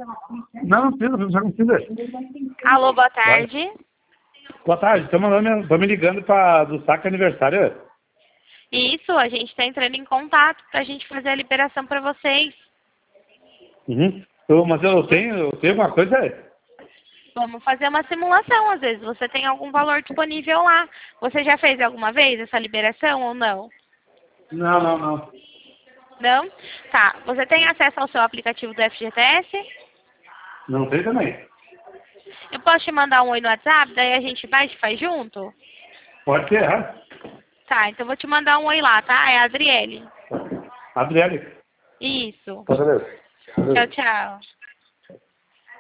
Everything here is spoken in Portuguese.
Não, não precisa, não precisa. Alô, boa tarde. Boa tarde, tô me ligando do saque aniversário. Isso, a gente está entrando em contato para a gente fazer a liberação para vocês. Uhum. Mas eu tenho alguma coisa? Vamos fazer uma simulação, às vezes você tem algum valor disponível lá. Você já fez alguma vez essa liberação ou não? Não. Não? Tá. Você tem acesso ao seu aplicativo do FGTS? Não tem também. Eu posso te mandar um oi no WhatsApp, daí a gente vai e faz junto? Pode ser, Tá, então eu vou te mandar um oi lá, tá? É a Adriele. Adriele. Isso. Beleza. Tchau, tchau.